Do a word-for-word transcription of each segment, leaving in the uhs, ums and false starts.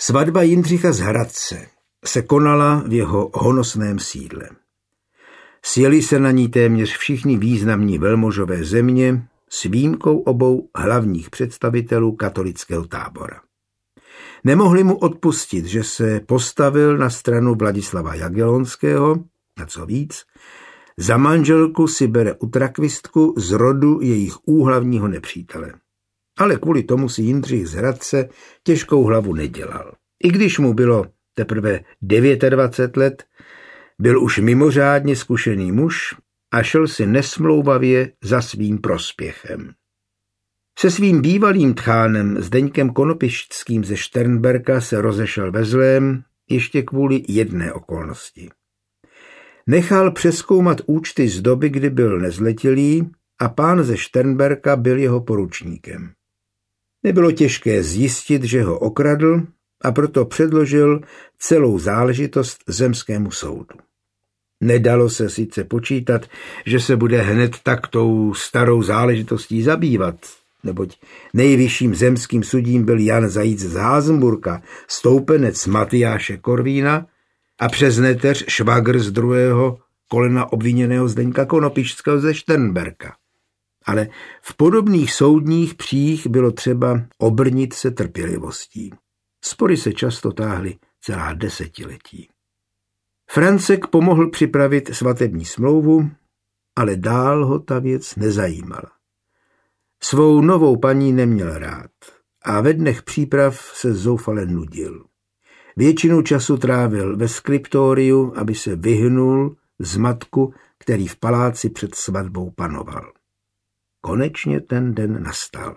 Svatba Jindřicha z Hradce se konala v jeho honosném sídle. Sjeli se na ní téměř všichni významní velmožové země s výjimkou obou hlavních představitelů katolického tábora. Nemohli mu odpustit, že se postavil na stranu Vladislava Jagellonského, a co víc, za manželku si bere utrakvistku z rodu jejich úhlavního nepřítele. Ale kvůli tomu si Jindřich z Hradce těžkou hlavu nedělal. I když mu bylo teprve dvacet devět let, byl už mimořádně zkušený muž a šel si nesmlouvavě za svým prospěchem. Se svým bývalým tchánem Zdeňkem Konopišťským ze Šternberka se rozešel ve zlém ještě kvůli jedné okolnosti. Nechal přezkoumat účty z doby, kdy byl nezletilý, a pán ze Šternberka byl jeho poručníkem. Nebylo těžké zjistit, že ho okradl, a proto předložil celou záležitost zemskému soudu. Nedalo se sice počítat, že se bude hned tak tou starou záležitostí zabývat, neboť nejvyšším zemským sudím byl Jan Zajíc z Házenburka, stoupenec Matyáše Korvína a přes neteř švagr z druhého kolena obviněného Zdeňka Konopišťského ze Šternberka. Ale v podobných soudních přích bylo třeba obrnit se trpělivostí. Spory se často táhly celá desetiletí. Francek pomohl připravit svatební smlouvu, ale dál ho ta věc nezajímala. Svou novou paní neměl rád a ve dnech příprav se zoufale nudil. Většinu času trávil ve skriptoriu, aby se vyhnul zmatku, který v paláci před svatbou panoval. Konečně ten den nastal.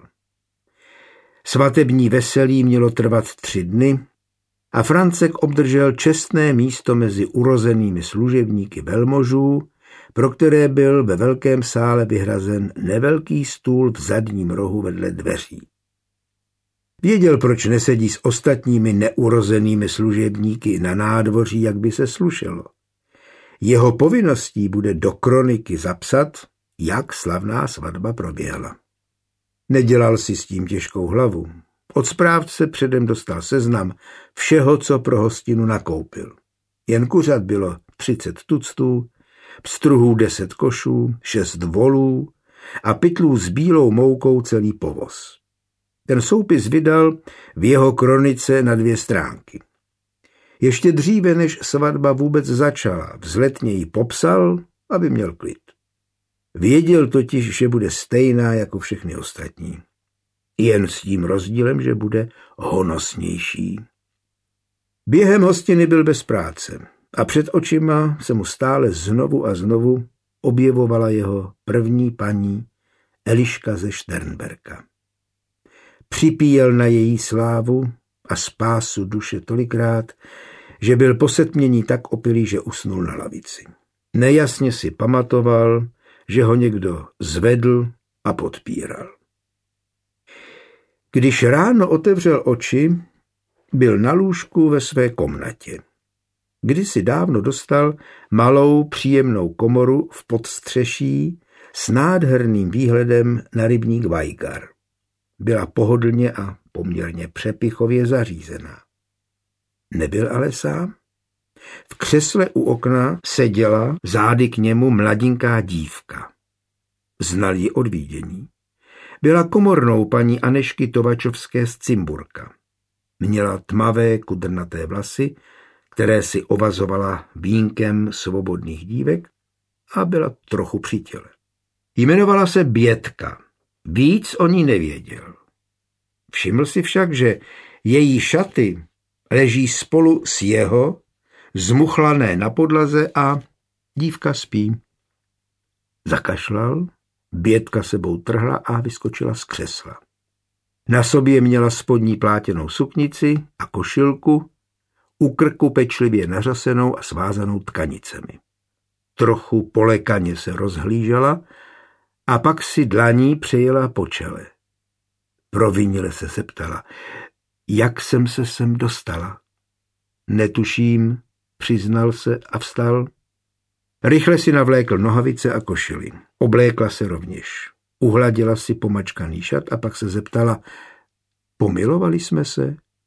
Svatební veselí mělo trvat tři dny a Francek obdržel čestné místo mezi urozenými služebníky velmožů, pro které byl ve velkém sále vyhrazen nevelký stůl v zadním rohu vedle dveří. Věděl, proč nesedí s ostatními neurozenými služebníky na nádvoří, jak by se slušelo. Jeho povinností bude do kroniky zapsat, jak slavná svatba proběhla. Nedělal si s tím těžkou hlavu. Od správce předem dostal seznam všeho, co pro hostinu nakoupil. Jen kuřat bylo třicet tuctů, pstruhů deset košů, šest volů a pytlů s bílou moukou celý povoz. Ten soupis vydal v jeho kronice na dvě stránky. Ještě dříve, než svatba vůbec začala, vzletně ji popsal, aby měl klid. Věděl totiž, že bude stejná jako všechny ostatní. Jen s tím rozdílem, že bude honosnější. Během hostiny byl bez práce a před očima se mu stále znovu a znovu objevovala jeho první paní Eliška ze Šternberka. Připíjel na její slávu a spásu duše tolikrát, že byl po setmění tak opilý, že usnul na lavici. Nejasně si pamatoval, že ho někdo zvedl a podpíral. Když ráno otevřel oči, byl na lůžku ve své komnatě. Kdysi dávno dostal malou příjemnou komoru v podstřeší s nádherným výhledem na rybník Vajgar. Byla pohodlně a poměrně přepichově zařízená. Nebyl ale sám. V křesle u okna seděla zády k němu mladinká dívka. Znal ji od vidění. Byla komornou paní Anešky Tovačovské z Cimburka. Měla tmavé kudrnaté vlasy, které si ovazovala vínkem svobodných dívek a byla trochu při těle. Jmenovala se Bětka. Víc o ní nevěděl. Všiml si však, že její šaty leží spolu s jeho, zmuchlané na podlaze a dívka spí. Zakašlal, Bětka sebou trhla a vyskočila z křesla. Na sobě měla spodní plátěnou suknici a košilku, u krku pečlivě nařasenou a svázanou tkanicemi. Trochu polekaně se rozhlížela a pak si dlaní přejela po čele. Provinile se zeptala, jak jsem se sem dostala. Netuším, přiznal se a vstal. Rychle si navlékl nohavice a košili. Oblékla se rovněž. Uhladila si pomačkaný šat a pak se zeptala, pomilovali jsme se?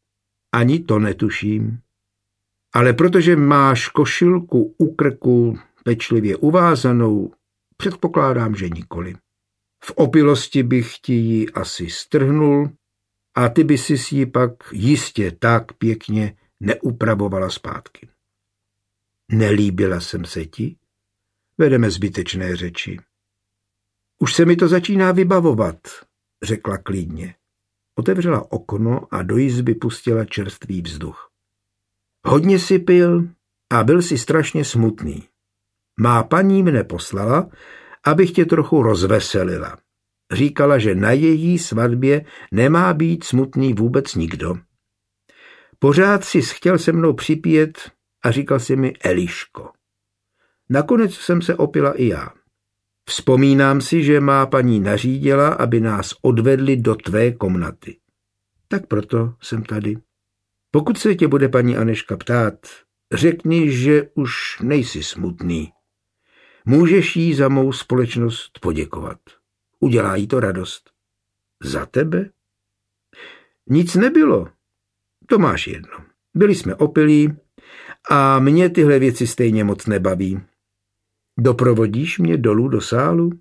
Ani to netuším. Ale protože máš košilku u krku pečlivě uvázanou, předpokládám, že nikoli. V opilosti bych ti ji asi strhnul a ty by si ji pak jistě tak pěkně neupravovala zpátky. Nelíbila jsem se ti? Vedeme zbytečné řeči. Už se mi to začíná vybavovat, řekla klidně. Otevřela okno a do jizby pustila čerstvý vzduch. Hodně si pil a byl si strašně smutný. Má paní mne poslala, abych tě trochu rozveselila. Říkala, že na její svatbě nemá být smutný vůbec nikdo. Pořád si chtěl se mnou připít a říkal si mi Eliško. Nakonec jsem se opila i já. Vzpomínám si, že má paní nařídila, aby nás odvedli do tvé komnaty. Tak proto jsem tady. Pokud se tě bude paní Aneška ptát, řekni, že už nejsi smutný. Můžeš jí za mou společnost poděkovat. Udělá jí to radost. Za tebe? Nic nebylo. To máš jedno. Byli jsme opilí a mě tyhle věci stejně moc nebaví. Doprovodíš mě dolů do sálu?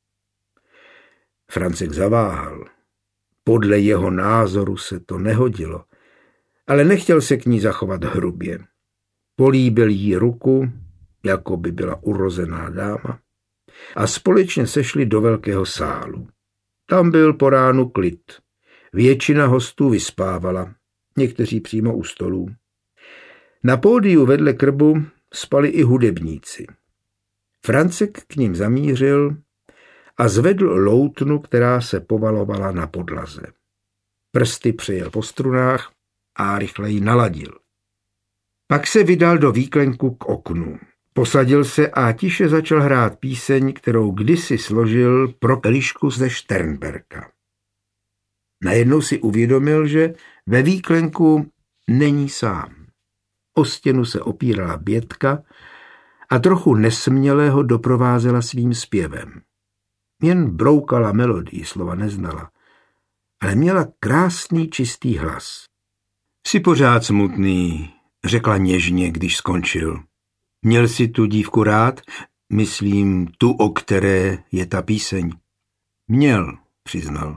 Francek zaváhal. Podle jeho názoru se to nehodilo, ale nechtěl se k ní zachovat hrubě. Políbil jí ruku, jako by byla urozená dáma, a společně sešli do velkého sálu. Tam byl po ránu klid. Většina hostů vyspávala, někteří přímo u stolů. Na pódiu vedle krbu spali i hudebníci. Francek k ním zamířil a zvedl loutnu, která se povalovala na podlaze. Prsty přejel po strunách a rychle ji naladil. Pak se vydal do výklenku k oknu. Posadil se a tiše začal hrát píseň, kterou kdysi složil pro Elišku ze Šternberka. Najednou si uvědomil, že ve výklenku není sám. O stěnu se opírala Bětka a trochu nesměle ho doprovázela svým zpěvem. Jen broukala melodii, slova neznala, ale měla krásný čistý hlas. Jsi pořád smutný, řekla něžně, když skončil. Měl jsi tu dívku rád? Myslím, tu, o které je ta píseň. Měl, přiznal.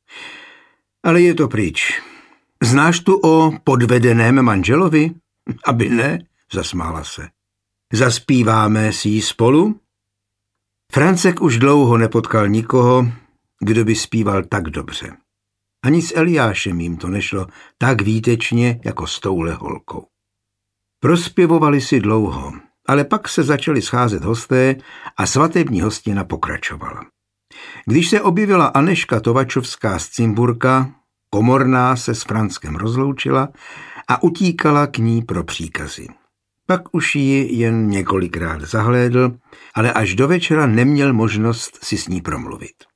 Ale je to pryč. Znáš tu o podvedeném manželovi? Aby ne, zasmála se. Zaspíváme si ji spolu? Francek už dlouho nepotkal nikoho, kdo by zpíval tak dobře. Ani s Eliášem jim to nešlo tak výtečně jako s touhle holkou. Prospěvovali si dlouho, ale pak se začali scházet hosté a svatební hostina pokračovala. Když se objevila Aneška Tovačovská z Cimburka, Komorná se s Franckem rozloučila a utíkala k ní pro příkazy. Pak už ji jen několikrát zahlédl, ale až do večera neměl možnost si s ní promluvit.